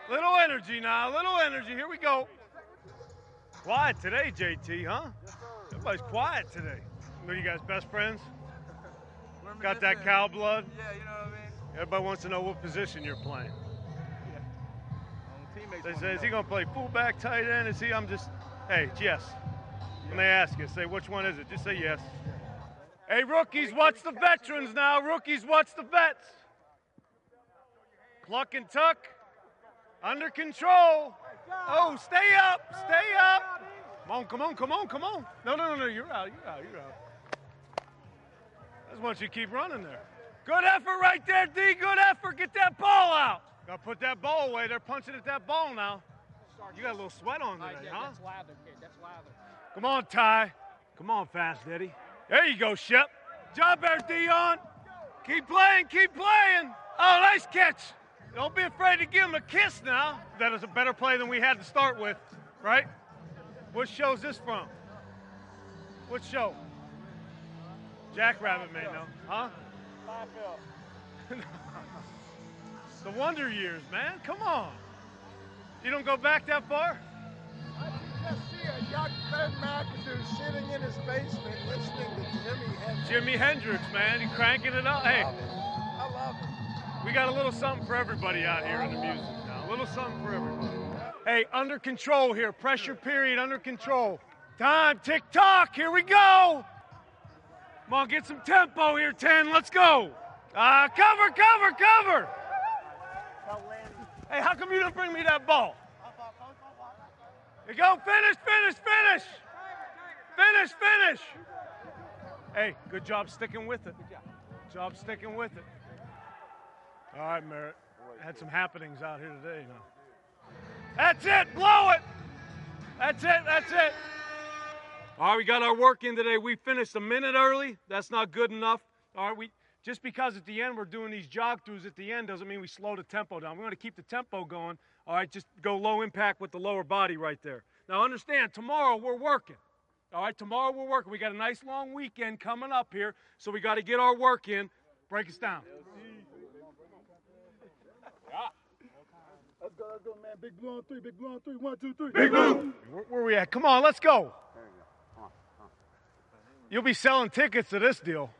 Little energy now, little energy. Here we go. Quiet today, JT, huh? Yes, sir. Everybody's quiet today. What are you guys, best friends? Women Got just that say- cow blood? Yeah, you know what I mean? Everybody wants to know what position you're playing. Teammates They wanna say, is he know. going to play fullback, tight end? Is he? I'm just, hey, it's yes. When they ask you, say, which one is it? Just say yes. Hey, rookies, watch the veterans now. Rookies, watch the vets. Cluck and tuck. Under control. Oh, stay up. Stay up. Come on, come on, come on, come on. No, you're out, you're out, you're out. I just want you to keep running there. Good effort right there, D. Good effort. Get that ball out. Got to put that ball away. They're punching at that ball now. You got a little sweat on today, huh? That's lather, kid. That's lather. Come on, Ty. Come on, Fast Eddie. There you go, Shep. Job there, Dion. Keep playing, keep playing. Oh, nice catch. Don't be afraid to give him a kiss now. That is a better play than we had to start with, right? What show's this from? What show? Jackrabbit may know, huh? The Wonder Years, man. Come on. You don't go back that far? I can just see a young Ben McAdoo sitting in his basement listening to Jimi Hendrix. Jimi Hendrix, man. He's cranking it up. Hey, I love it. we got a little something for everybody out here in the music now. A little something for everybody. Hey, under control here. Pressure period, under control. Time, tick-tock. Here we go. Come on, get some tempo here, 10. Let's go. Cover, cover, cover. Hey, how come you didn't bring me that ball? Here you go. Finish, finish, finish. Finish, finish. Hey, good job sticking with it. Good job sticking with it. All right, Merritt. Had some happenings out here today now. That's it. Blow it. That's it. That's it. All right, we got our work in today. We finished a minute early. That's not good enough. All right, just because at the end we're doing these jog throughs at the end doesn't mean we slow the tempo down. We want to keep the tempo going. All right, just go low impact with the lower body right there. Now understand, tomorrow we're working. All right, tomorrow we're working. We got a nice long weekend coming up here, so we got to get our work in. Break us down. Let's go, man. Big blue on three, big blue on three. 1, 2, 3. Big blue. Where we at? Come on, let's go. You'll be selling tickets to this deal.